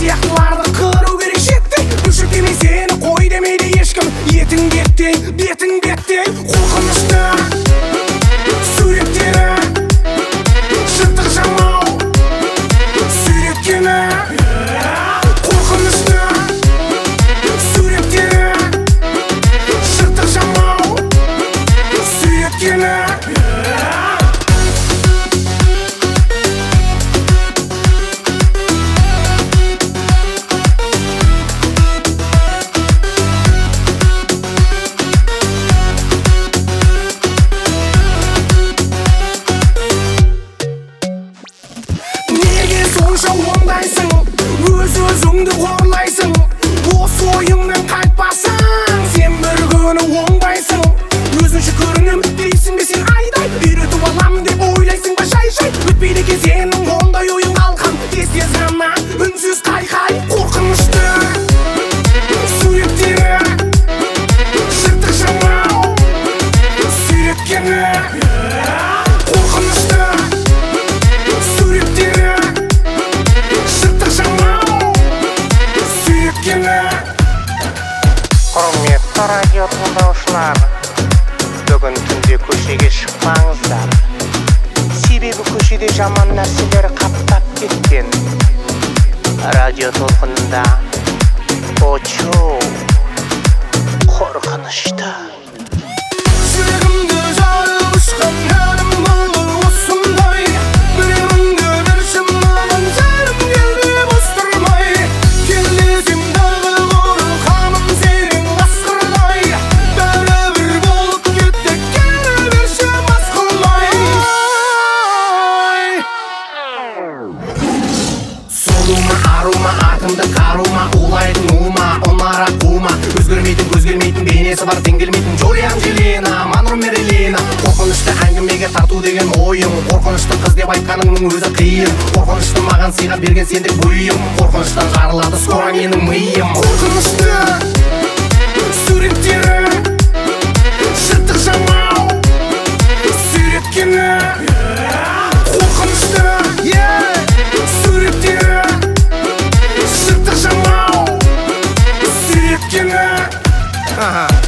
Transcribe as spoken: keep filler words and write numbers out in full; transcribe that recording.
сияқтыларды қыру керек шеттей. Бүршік демей сені қой демейді ешкім. Етің беттей, бетің беттей. Қорқынышты суреттері жыртық жамау сүйреткені. Қорқынышты суреттері жыртық жамау сүйреткені. Сонша оңдайсың, өз-өзіңді қорлайсың. Осы ойыңнан қайтпасаң, сен бір күні оңбайсың. Өзінше көрінім дейсің бе сен айдай, үйретіп алам деп ойлайсың ба жай-жай. Өтпейді екен сенің ондай ойың қалқан, тез-тез ғана үнсіз қайқай. Қорқынышты суреттері жыртық жамау сүйреткені. Қорқынышты суреттері құрметті радио тыңдаушылар, бүгін түнде көшеге шықпаңыздар. Себебі көшеде жаман нәрселер қаптап кеткен. Радио толқынында очу қорқынышты. Жүрегімді жарып ұшқан әнім бұл осындай. Біреуіңді бір шымалын жарым келбе бос тұрмай. Келдесем дағы қорқамын сенен қасқырдай. Бәрібір болып кетті келе берші мас қылмай. Солума арума атымды қарума, улайтын ума онара қума. Өзгермейтін көзгермейтін бейнесі бар теңгелмейтін Джулиан Желена, Манро Мерилена. Қорқынышты әңгімеге тарту деген ойым. Қорқынышты қыз деп айтқаныңның өзі қиын. Қорқынышты маған сыйға берген сендік бұйым. Қорқыныштан жарылады скоро менің миым. Қорқынышты суреттері жыртық жамау сүйреткені. Қорқынышты суреттері жыртық жамау сүйреткені.